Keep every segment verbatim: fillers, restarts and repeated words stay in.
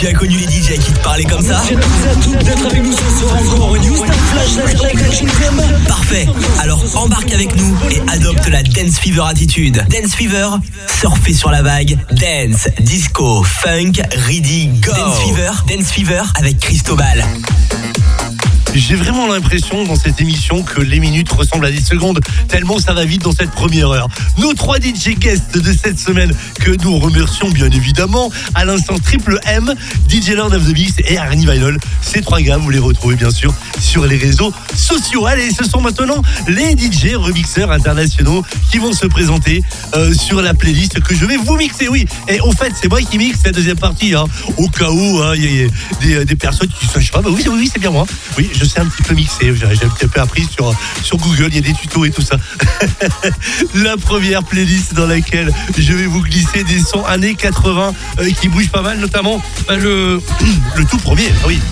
Tu as connu les D J qui te parlaient comme ça? Merci à toutes d'être avec nous ce soir encore. Une Houston Flash Like Action Cam. Parfait. Alors embarque avec nous et adopte la Dance Fever attitude. Dance Fever, surfer sur la vague. Dance, disco, funk, ready, go. Dance Fever, Dance Fever avec Cristobal. J'ai vraiment l'impression dans cette émission que les minutes ressemblent à des secondes, tellement ça va vite dans cette première heure. Nos trois D J guests de cette semaine, que nous remercions bien évidemment, à l'instant Triple M, D J Lord of the Mix et Arnie Vinyl. Ces trois gars, vous les retrouvez bien sûr sur les réseaux sociaux. Allez, ce sont maintenant les D J remixeurs internationaux qui vont se présenter euh, sur la playlist que je vais vous mixer. Oui, et au fait, c'est moi qui mixe la deuxième partie, hein, au cas où il hein, y a des, des personnes qui ne sachent pas. Bah oui, oui, c'est bien moi. Oui, je sais un petit peu mixer, j'ai un petit peu appris sur, sur Google, il y a des tutos et tout ça. La première playlist dans laquelle je vais vous glisser des sons années quatre-vingts euh, qui bougent pas mal, notamment bah, le, le tout premier, ah oui.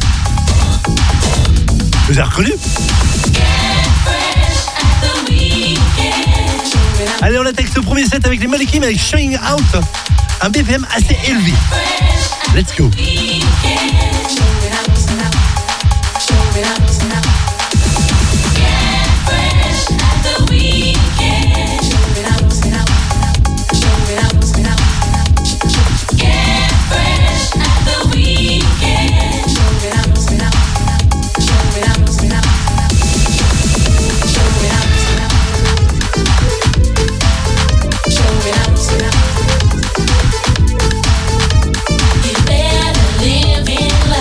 Vous avez reconnu? Allez, on attaque ce premier set avec les Malikim avec Showing Out, un B P M assez élevé. Let's go. You better live in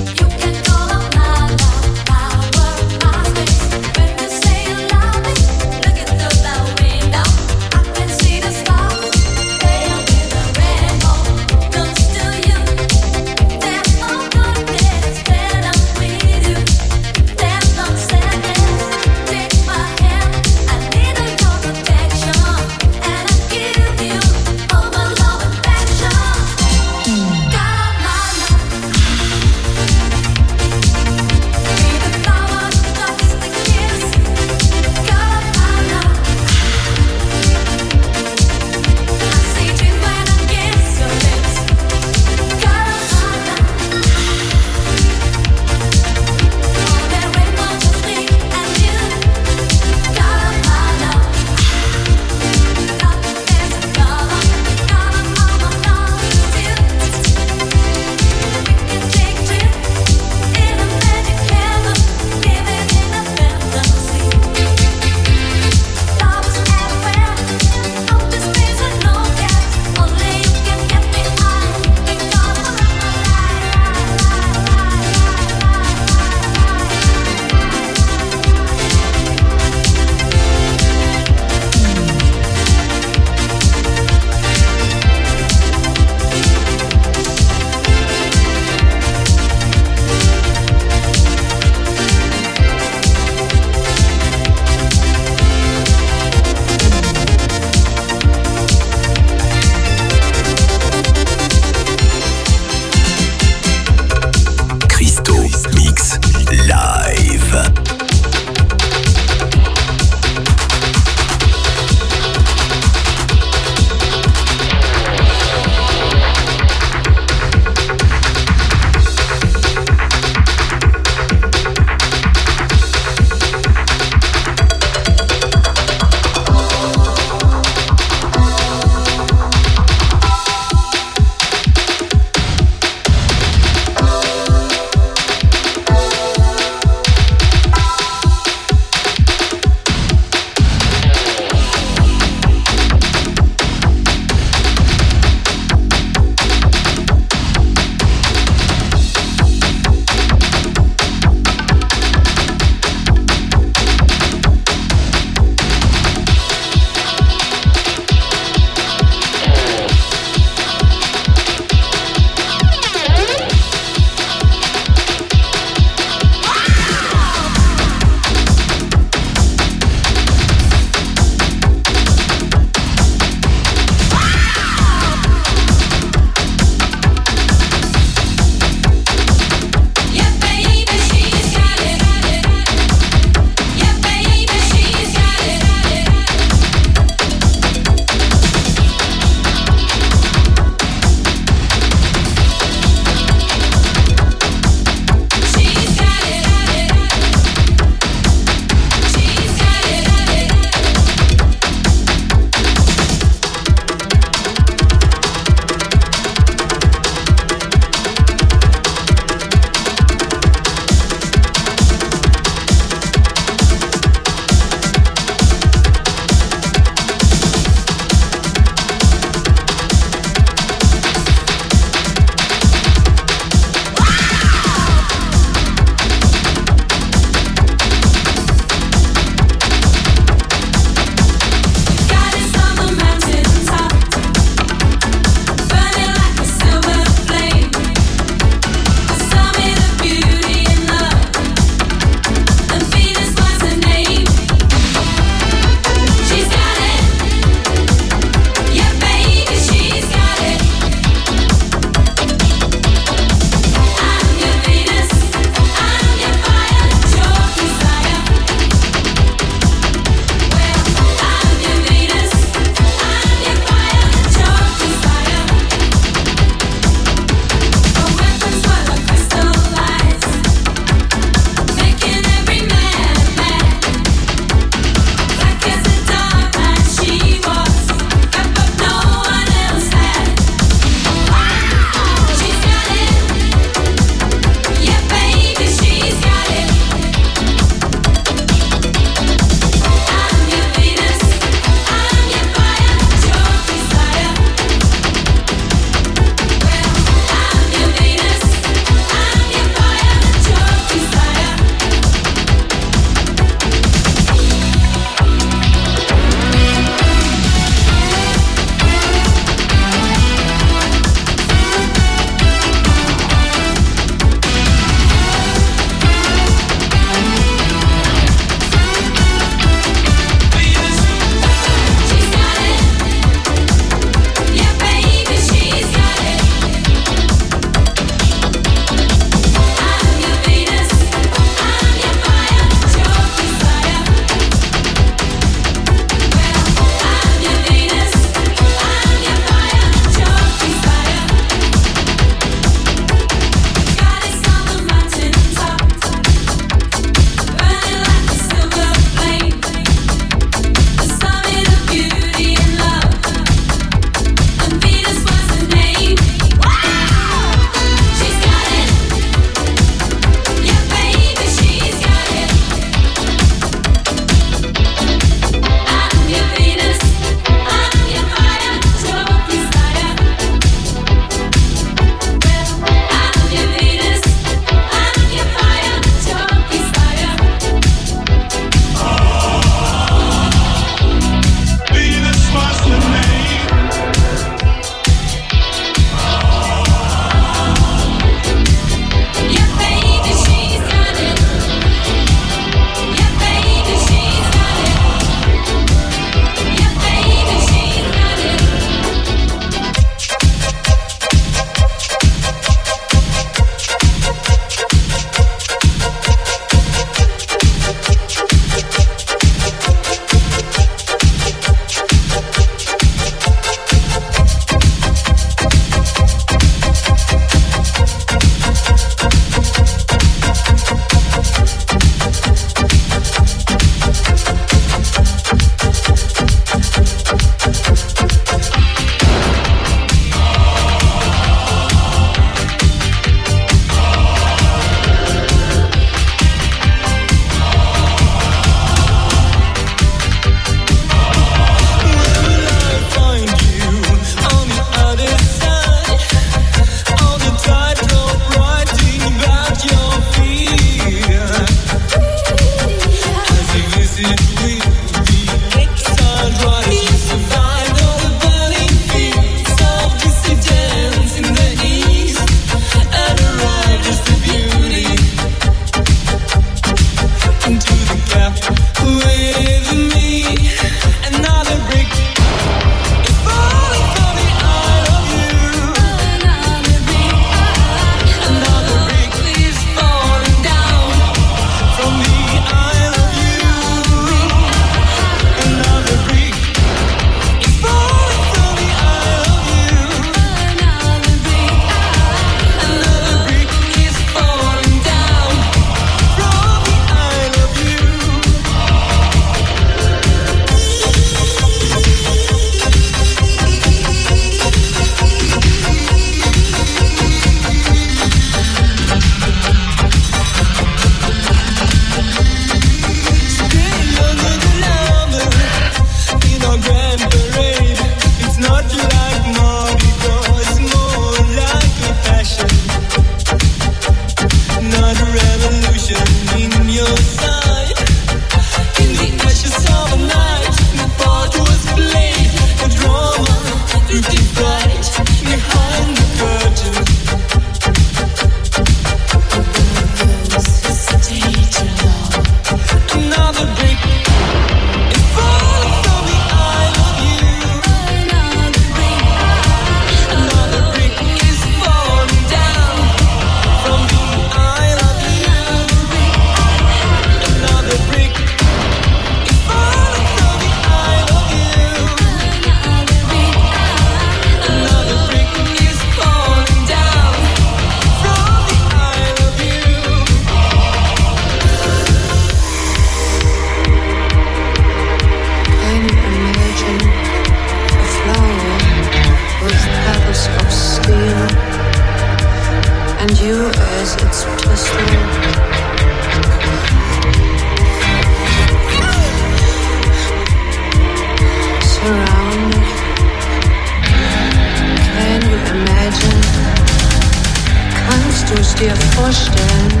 dir vorstellen.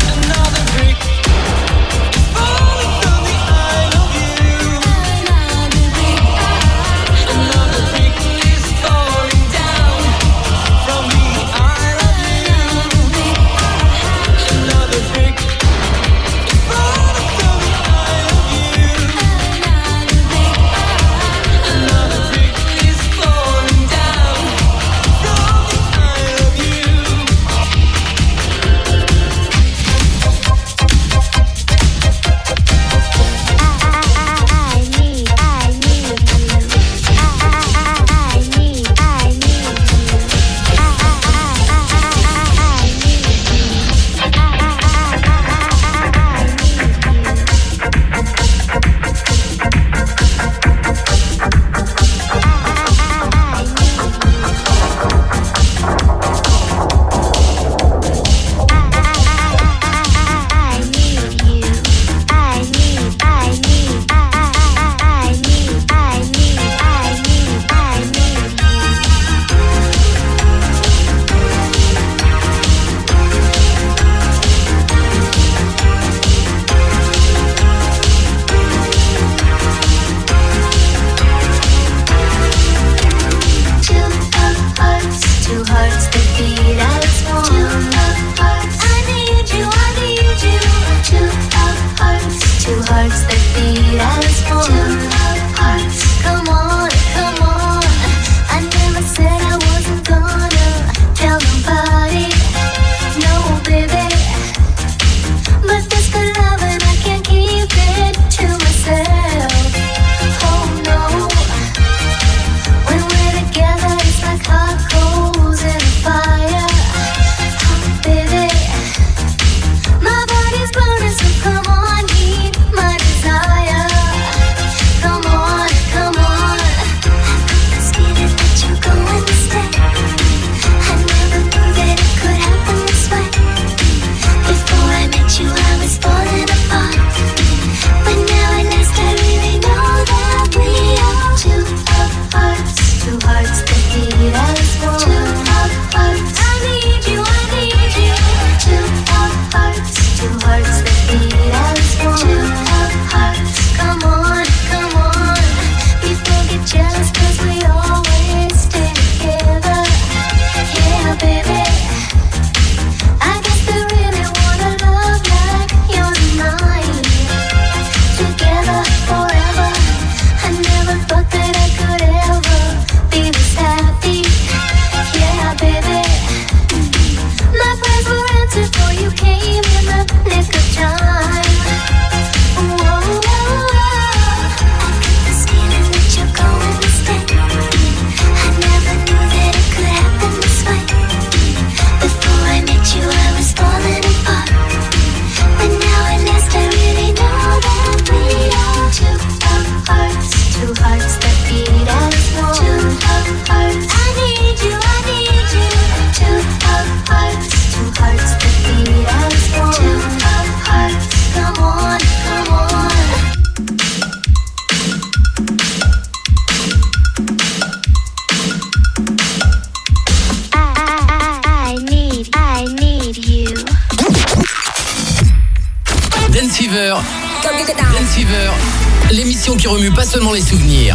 Dance Fever, l'émission qui remue pas seulement les souvenirs.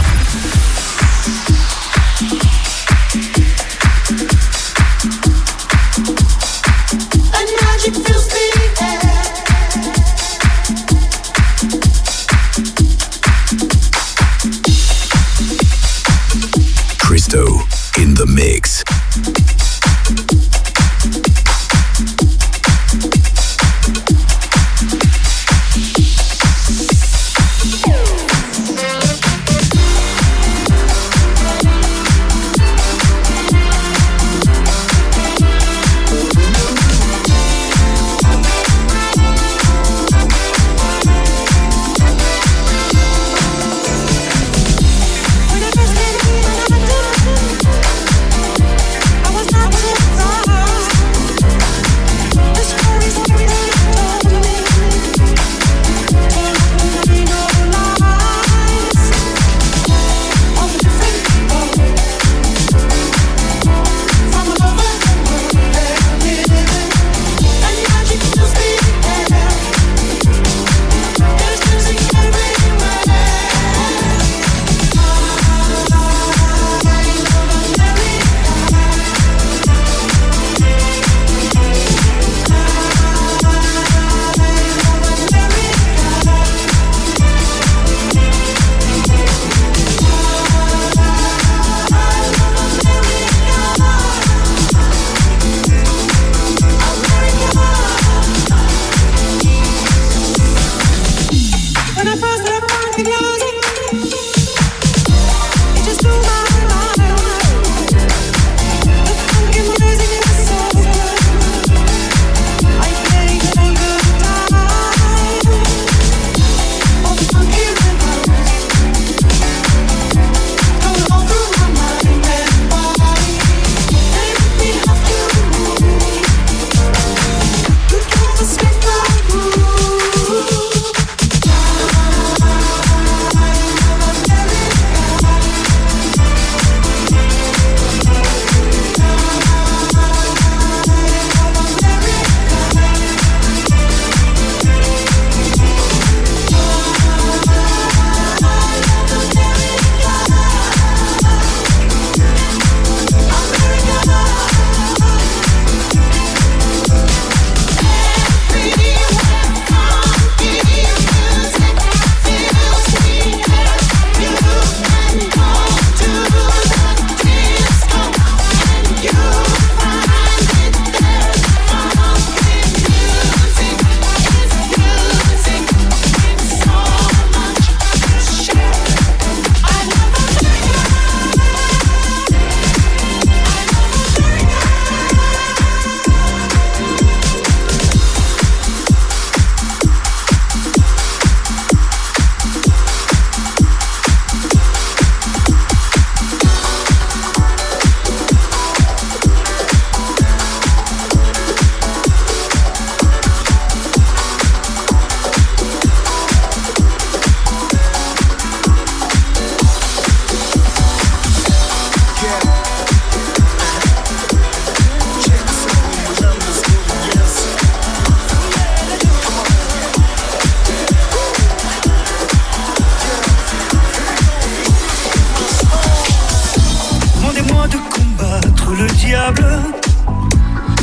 Cristo in the mix. I was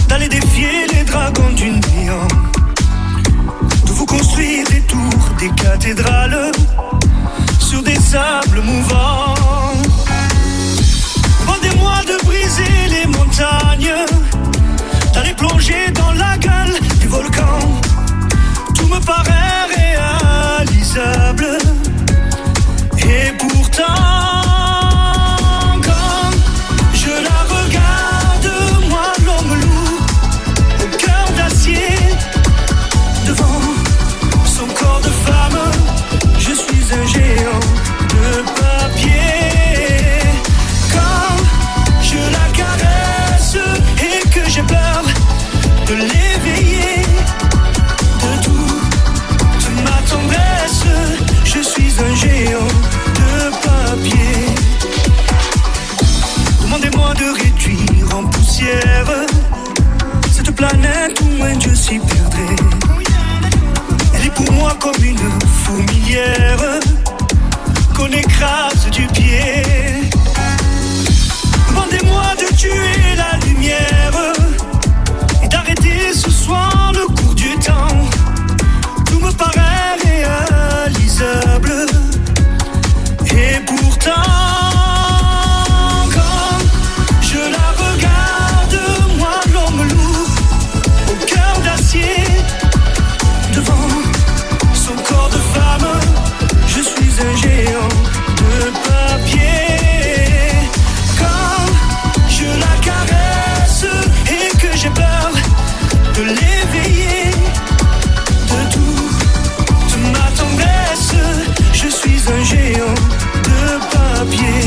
d'aller défier les dragons du néant, de vous construire des tours, des cathédrales sur des sables mouvants. Demandez-moi de briser les montagnes, d'aller plonger dans la gueule du volcan. Tout me paraît réalisable. Et pourtant, quand je la regarde, moi l'homme loup, au cœur d'acier, devant son corps de femme, je suis un géant de papier. Quand je la caresse et que j'ai peur de l'éveiller, de tout, de ma tendresse, je suis un géant de papier. Demandez-moi de réduire en poussière cette planète où un dieu s'y perdrait. Elle est pour moi comme une fourmilière qu'on écrase du pied. Demandez-moi de tuer la lumière et d'arrêter ce soir le cours du temps. Tout me paraît réalisable. Et pourtant, quand je la regarde, moi l'homme loup, au cœur d'acier, devant son corps de femme, je suis un géant de papier. Quand je la caresse et que j'ai peur de l'éveiller, de tout, de ma tendresse, je suis un géant de papier.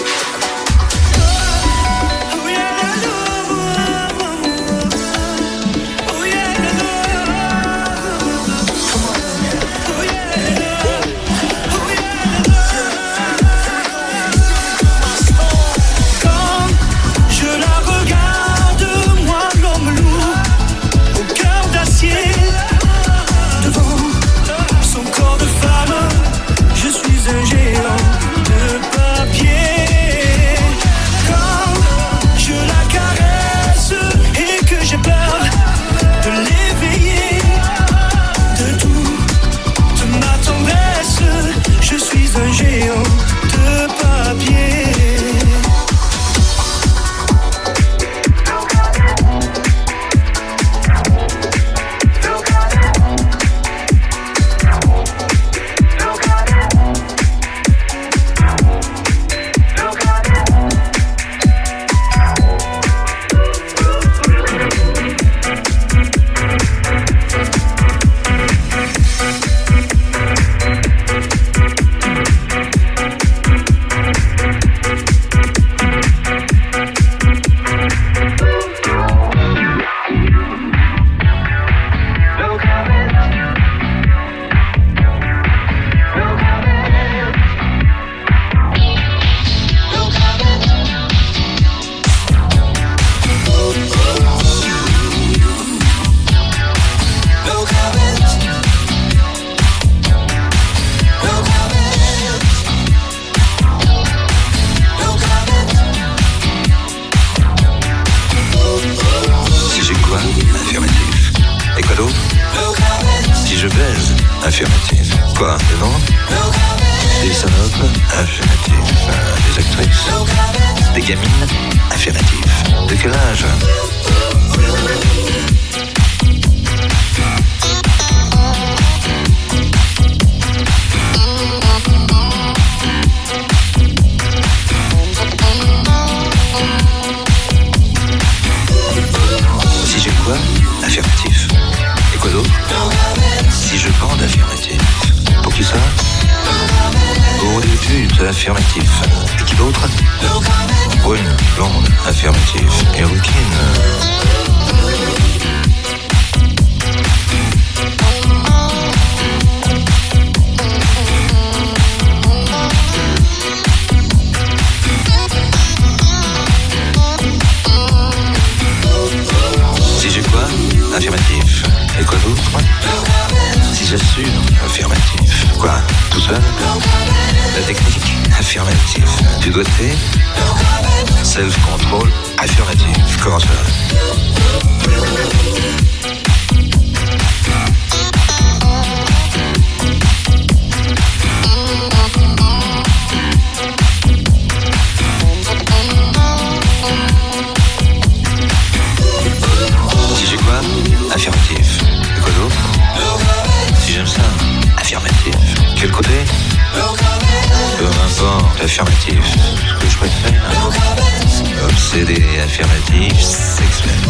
Affirmatif. Quoi, des vents? Des salopes? Affirmatif. Des actrices? Des gamines? Affirmatif. De quel âge? Si j'ai quoi? Affirmatif. Et quoi d'autre? Si je bande, affirmatif. Pour qui ça? Pour des putes, affirmatif. Et qui d'autre? Brune, blonde, affirmatif. Et rouquine. Si j'ai quoi? Affirmatif. Et quoi d'autre? Si j'assure, affirmatif. Quoi? Tout seul? La technique? Affirmatif. Du doigté? Self-control? Affirmatif. Comment ça? Affirmatif, ce que je préfère. Obsédé, affirmatif, sexuel.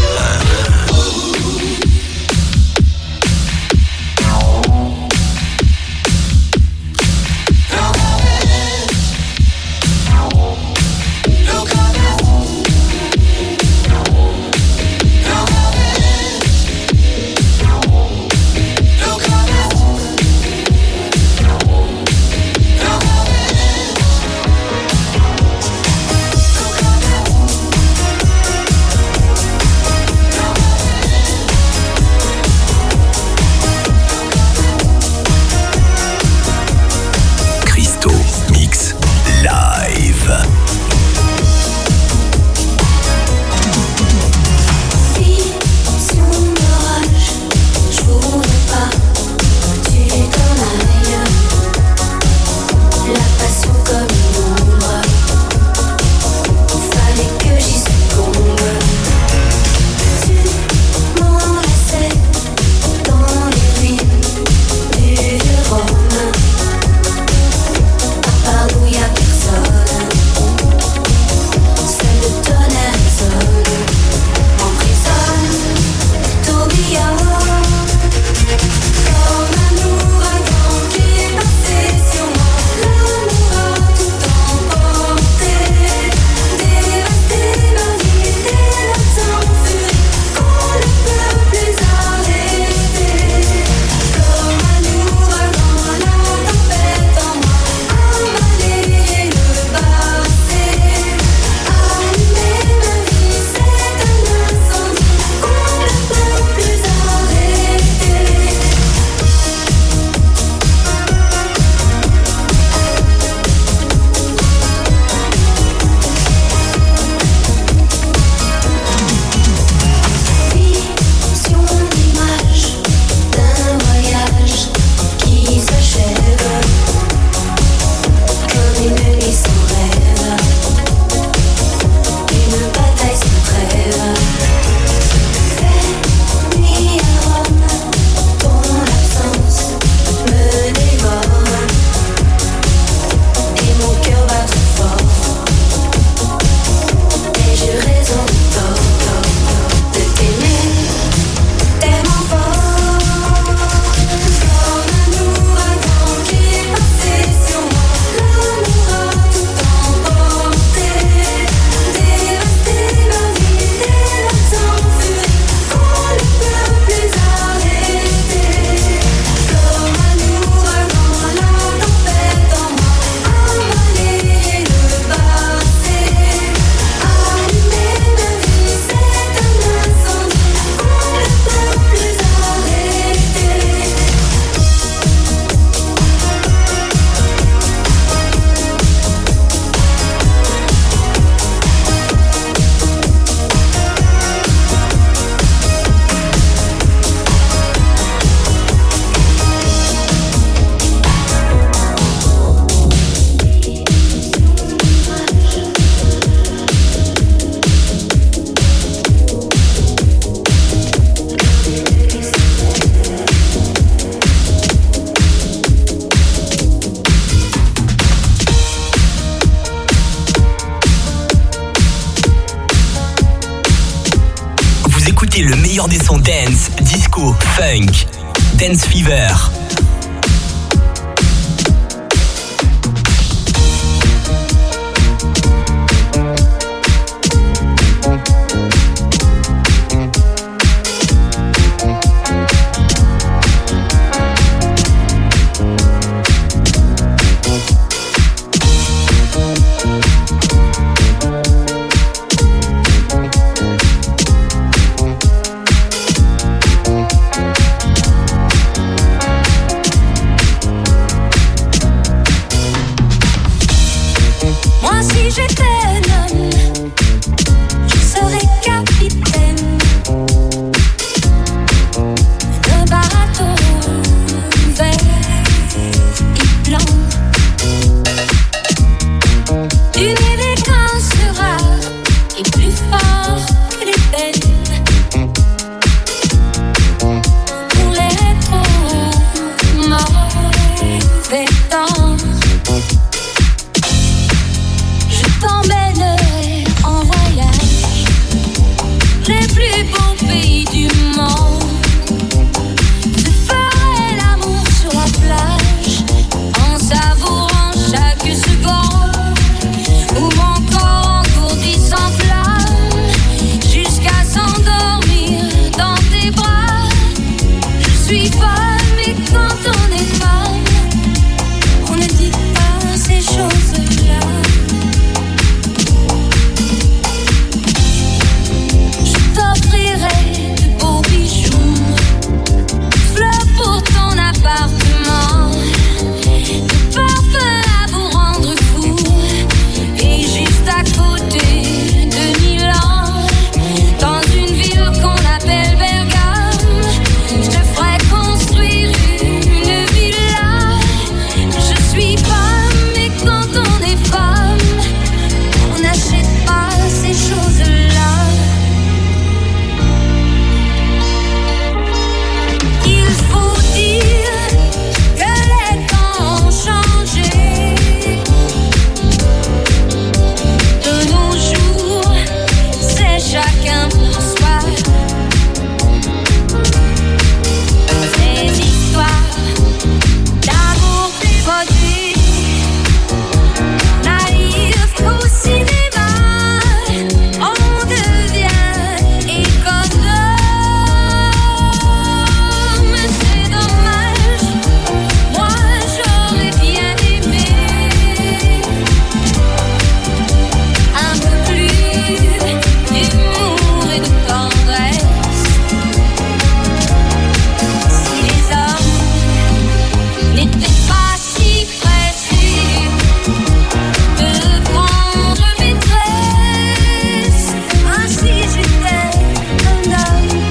Le meilleur des sons dance, disco, funk, Dance Fever. les plus beaux pays du monde. Je ferai l'amour sur la plage en savourant chaque seconde où mon corps engourdi s'enflamme jusqu'à s'endormir dans tes bras. Je suis folle, mais quand on est folle, on ne dit pas ces choses-là. Je t'offrirai de beaux bijoux, fleurs pour ton appartement, de parfums à vous rendre fou. Et juste à côté de Milan, dans une ville qu'on appelle Bergame, je te ferai construire une villa. Je suis femme, mais quand on est femme, on n'achète pas ces choses-là. Il faut dire que les temps ont changé. De nos jours, c'est chacun pour soi. Ces histoires d'amour dévoté n'arrivent qu'au cinéma. On devient économe. C'est dommage, moi j'aurais bien aimé un peu plus d'humour et de tendresse. Si les hommes n'étaient pas si pressés de prendre maîtresse, ainsi j'étais un homme.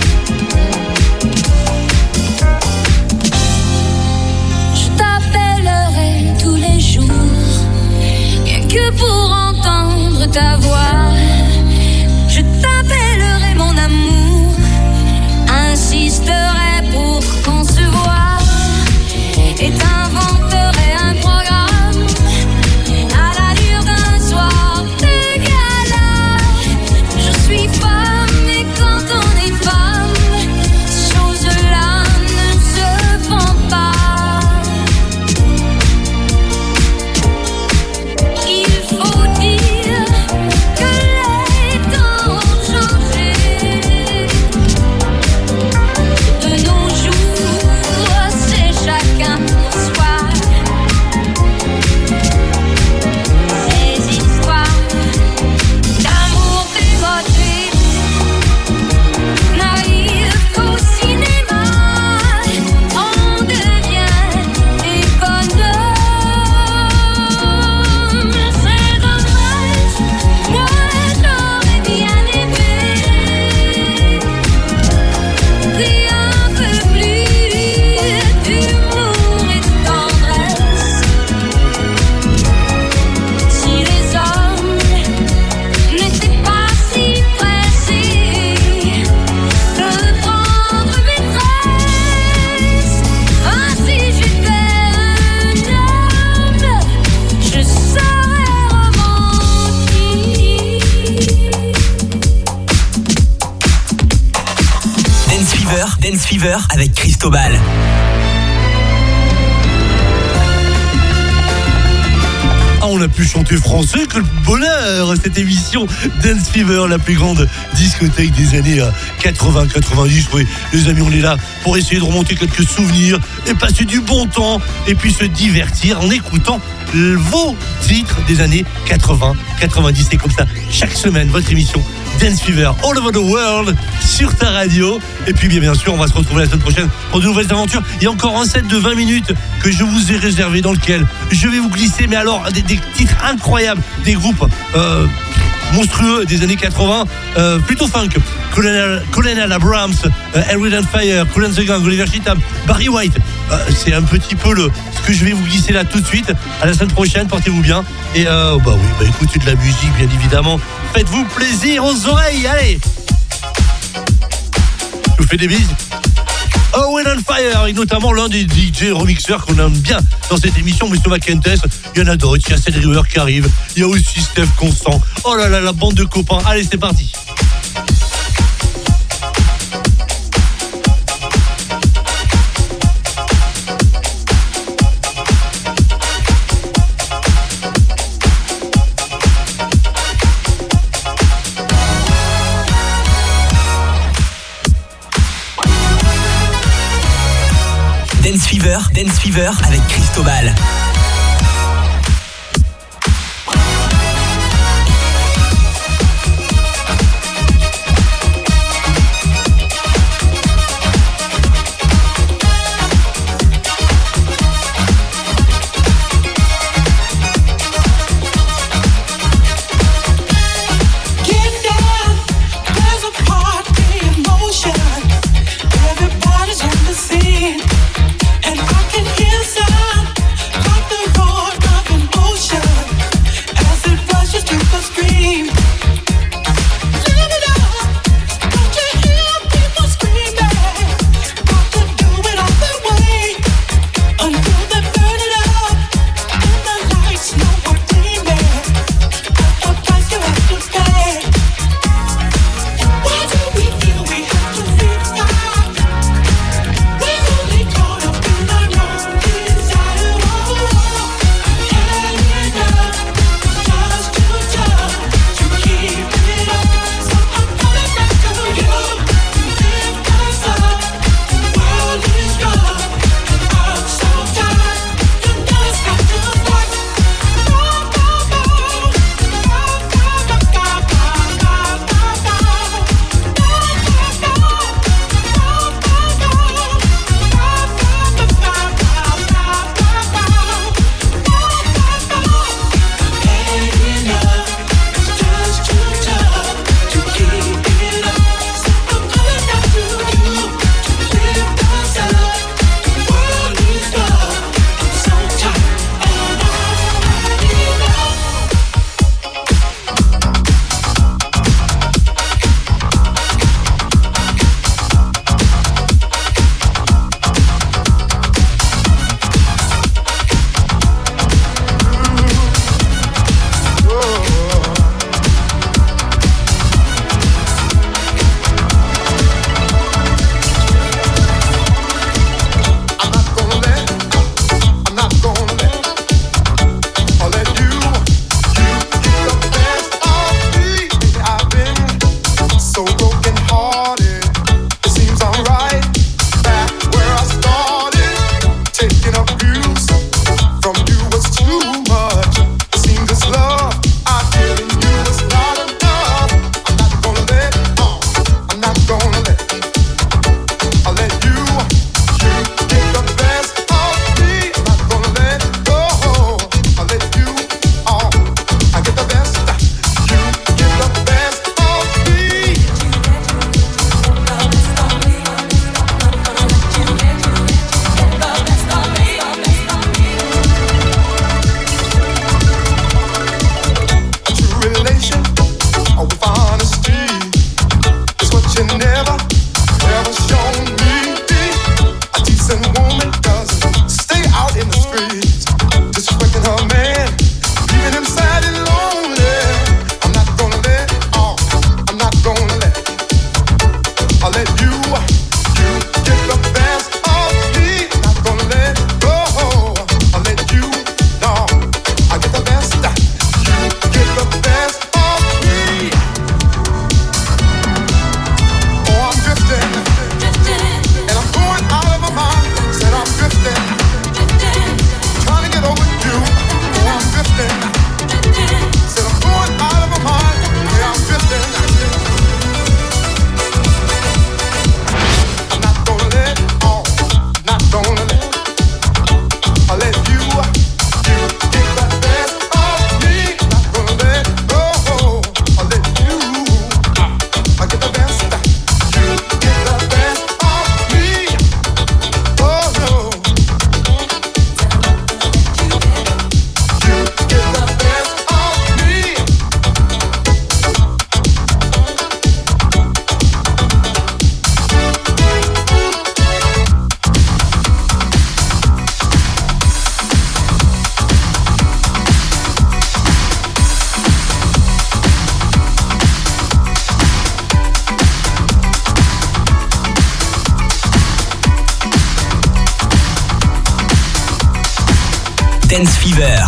Je t'appellerai tous les jours, rien que pour entendre ta voix. Je t'appellerai mon amour, insisterai pour qu'on se voie, et t'inventerai un programme à l'allure d'un soir de gala. Je suis femme, mais quand on est femme, ces choses-là ne se font pas. Il faut dire que les temps ont changé. De nos jours, c'est chacun pour soi. Ces histoires d'amour dévoté n'arrivent qu'au cinéma. On devient économe. C'est dommage, moi j'aurais bien aimé un peu plus d'humour et de tendresse. Si les hommes n'étaient pas si pressés de prendre maîtresse, ainsi j'étais un homme, je serais romantique. Dance Fever, Dance Fever avec Cristobal. Ah, on a pu chanter français, que le bonheur. Cette émission Dance Fever, la plus grande discothèque des années quatre-vingts quatre-vingt-dix. Oui, les amis, on est là pour essayer de remonter quelques souvenirs et passer du bon temps et puis se divertir en écoutant vos titres des années quatre-vingts quatre-vingt-dix. C'est comme ça chaque semaine, votre émission Dance Fever all over the world sur ta radio. Et puis bien, bien sûr, on va se retrouver la semaine prochaine pour de nouvelles aventures. Il y a encore un set de vingt minutes que je vous ai réservé, dans lequel je vais vous glisser, mais alors des, des titres incroyables, des groupes euh, monstrueux des années quatre-vingts, euh, plutôt funk. Colonel, Colonel Abrams, euh, Earth, Wind and Fire, Kool and the Gang, Oliver Cheetham, Barry White. Euh, c'est un petit peu le, ce que je vais vous glisser là tout de suite. À la semaine prochaine, portez-vous bien. Et euh, bah oui, bah écoutez de la musique, bien évidemment. Faites-vous plaisir aux oreilles, allez. Je vous fais des bises. Oh, Wind and Fire, et notamment l'un des D J remixeurs qu'on aime bien dans cette émission, M. McIntyre. Il y en a d'autres, il y a Cédric River qui arrive, il y a aussi Steph Constant. Oh là là, la bande de copains. Allez, c'est parti. Dance Fever, Dance Fever avec Cristobal. Everybody's on the scene, and I can hear sound like the roar of an ocean as it rushes to the stream. Live it up, don't you hear people screaming? Got to do it all the way until they burn it up, and the lights know we're gleaming. At the price you have to pay. Why do we feel we have to fix that? Dance Fever.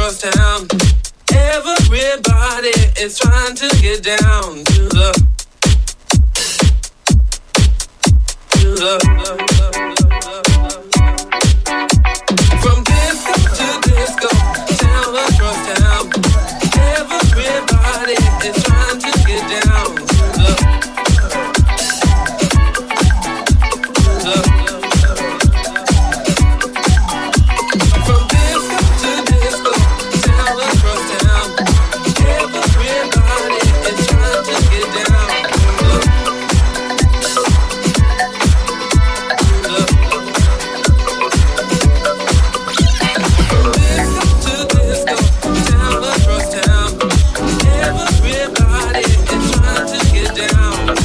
across town. Everybody is trying to get down to the, to the, from disco to disco, town across town. Everybody is trying to get down to the, to the, from disco to disco, town across town. Everybody is trying to get down to the, to the, from disco to disco, town across town. Everybody is trying to get down to the,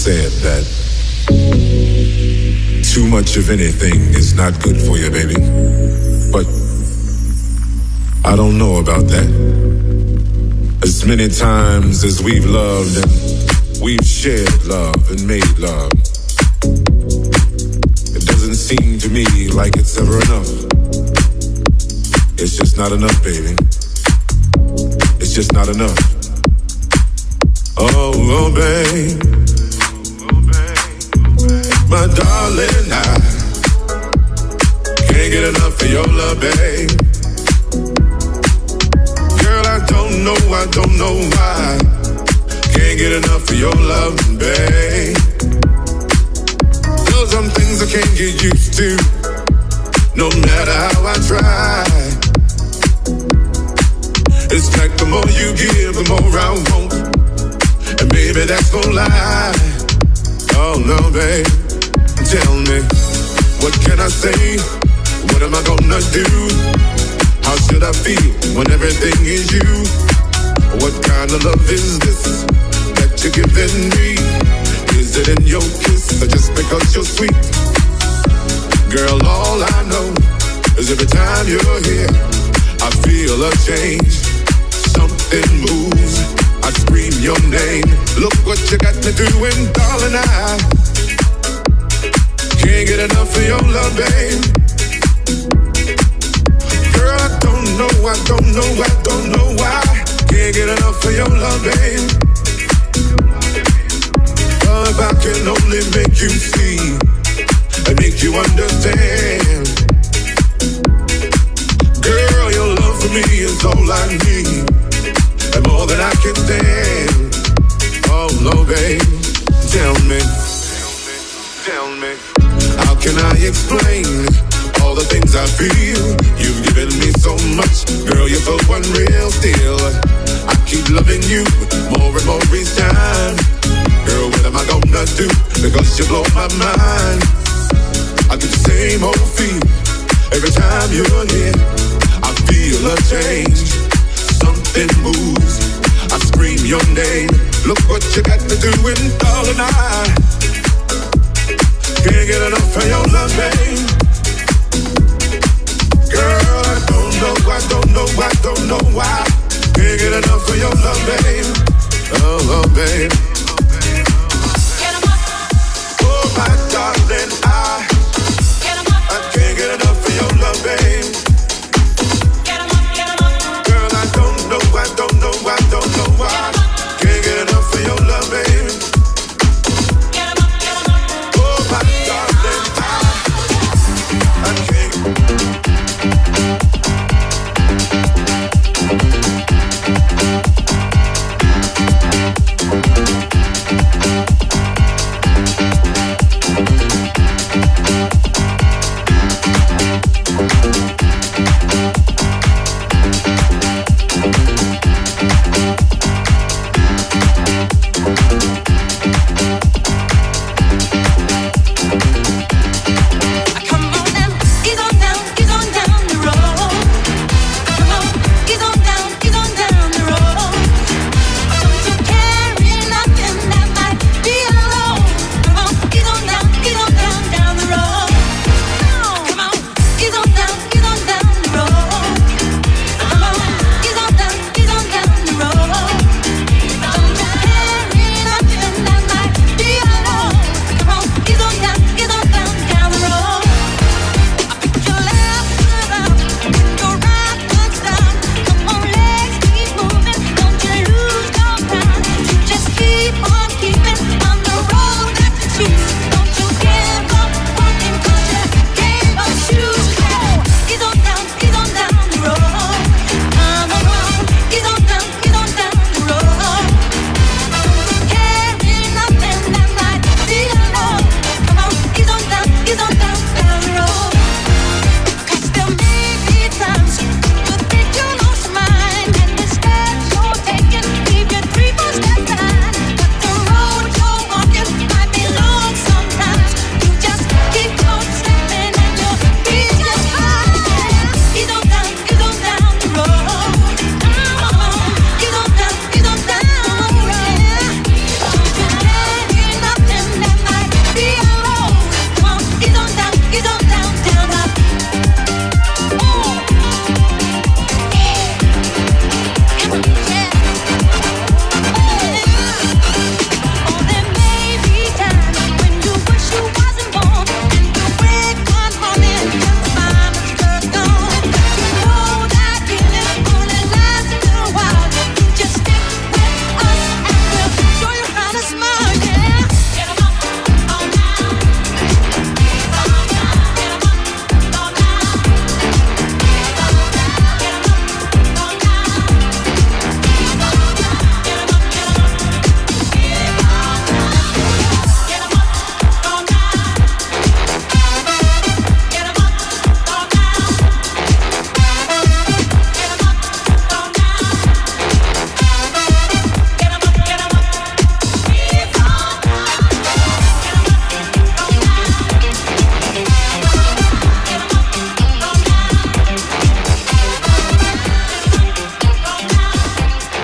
said that too much of anything is not good for you, baby. But I don't know about that. As many times as we've loved and we've shared love and made love, it doesn't seem to me like it's ever enough. It's just not enough, baby. It's just not enough. Oh, oh, babe. My darling, I can't get enough of your love, babe. Girl, I don't know, I don't know why. Can't get enough of your love, babe. There's some things I can't get used to, no matter how I try. It's like the more you give, the more I want. And baby, that's no lie. Oh no, babe. Tell me, what can I say? What am I gonna do? How should I feel when everything is you? What kind of love is this that you're giving me? Is it in your kiss or just because you're sweet? Girl, all I know is every time you're here, I feel a change. Something moves, I scream your name. Look what you got me doing, darling, I can't get enough of your love, babe. Girl, I don't know, I don't know, I don't know why. Can't get enough of your love, babe. Oh, if I can only make you see and make you understand. Girl, your love for me is all I need, and more than I can stand. Oh, no, babe, tell me, tell me. How can I explain all the things I feel? You've given me so much, girl, you're so unreal still. I keep loving you more and more each time. Girl, what am I gonna do? Because you blow my mind. I get the same old feel every time you're here. I feel a change, something moves, I scream your name. Look what you got me doing, darling, I can't get enough of your love, babe. Girl, I don't know, I don't know, I don't know why.